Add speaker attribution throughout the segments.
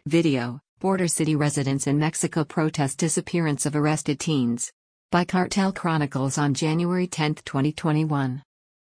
Speaker 1: Video: Border City residents in Mexico protest disappearance of arrested teens. By Cartel Chronicles on January 10, 2021.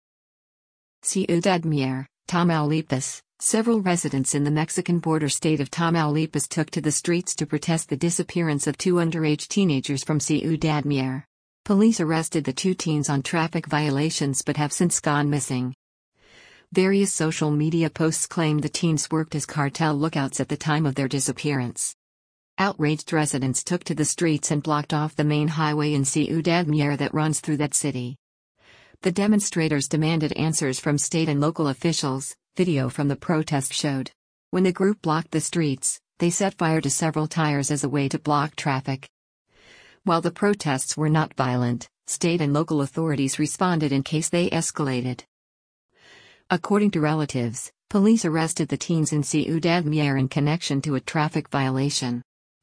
Speaker 1: Ciudad Mier, Tamaulipas. Several residents in the Mexican border state of Tamaulipas took to the streets to protest the disappearance of two underage teenagers from Ciudad Mier. Police arrested the two teens on traffic violations but have since gone missing. Various social media posts claim the teens worked as cartel lookouts at the time of their disappearance. Outraged residents took to the streets and blocked off the main highway in Ciudad Mier that runs through that city. The demonstrators demanded answers from state and local officials, video from the protest showed. When the group blocked the streets, they set fire to several tires as a way to block traffic. While the protests were not violent, state and local authorities responded in case they escalated. According to relatives, police arrested the teens in Ciudad Mier in connection to a traffic violation.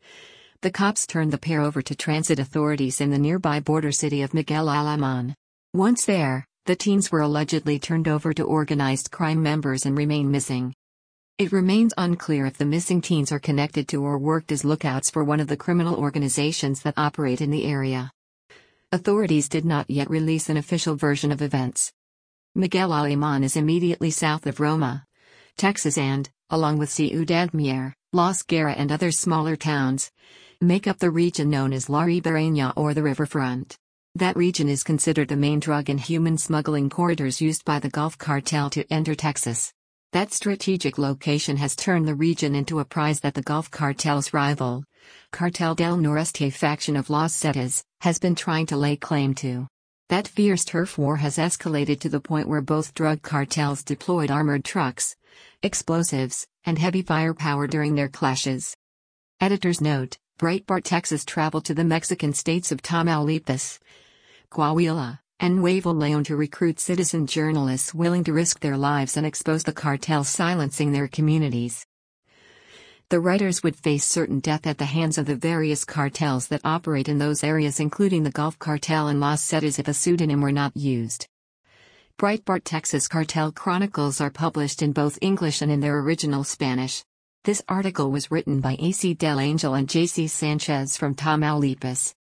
Speaker 1: The cops turned the pair over to transit authorities in the nearby border city of Miguel Alemán. Once there, the teens were allegedly turned over to organized crime members and remain missing. It remains unclear if the missing teens are connected to or worked as lookouts for one of the criminal organizations that operate in the area. Authorities did not yet release an official version of events. Miguel Alemán is immediately south of Roma, Texas and, along with Ciudad Mier, Los Guerra and other smaller towns, make up the region known as La Ribereña or the riverfront. That region is considered the main drug and human smuggling corridors used by the Gulf Cartel to enter Texas. That strategic location has turned the region into a prize that the Gulf Cartel's rival, Cartel del Noreste faction of Los Zetas, has been trying to lay claim to. That fierce turf war has escalated to the point where both drug cartels deployed armored trucks, explosives, and heavy firepower during their clashes. Editor's note: Breitbart Texas traveled to the Mexican states of Tamaulipas, Coahuila, and Nuevo León to recruit citizen journalists willing to risk their lives and expose the cartels silencing their communities. The writers would face certain death at the hands of the various cartels that operate in those areas, including the Gulf Cartel and Los Zetas, if a pseudonym were not used. Breitbart Texas Cartel Chronicles are published in both English and in their original Spanish. This article was written by AC Del Angel and JC Sanchez from Tamaulipas.